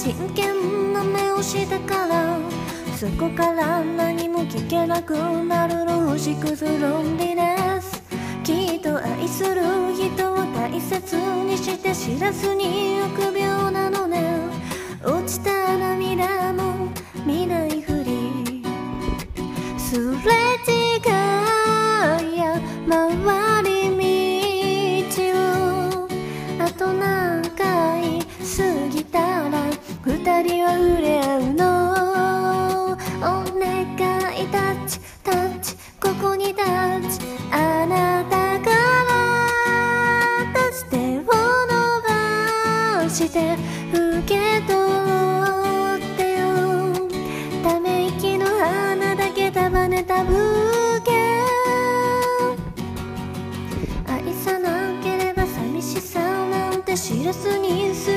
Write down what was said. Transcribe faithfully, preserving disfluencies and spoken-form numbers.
真剣な目をしてから、そこから何も聞けなくなるロジクズロンリネス。きっと愛する人を大切にして知らずに臆病なのね。落ちた涙も見ないふり、すれ違いや回り道をあと何回過ぎたら二人は触れ合うの。お願いタッチタッチここにタッチ、あなたから出す手を伸ばして受け取ってよ。ため息の花だけ束ねたブーケ、愛さなければ寂しさなんて知らずに過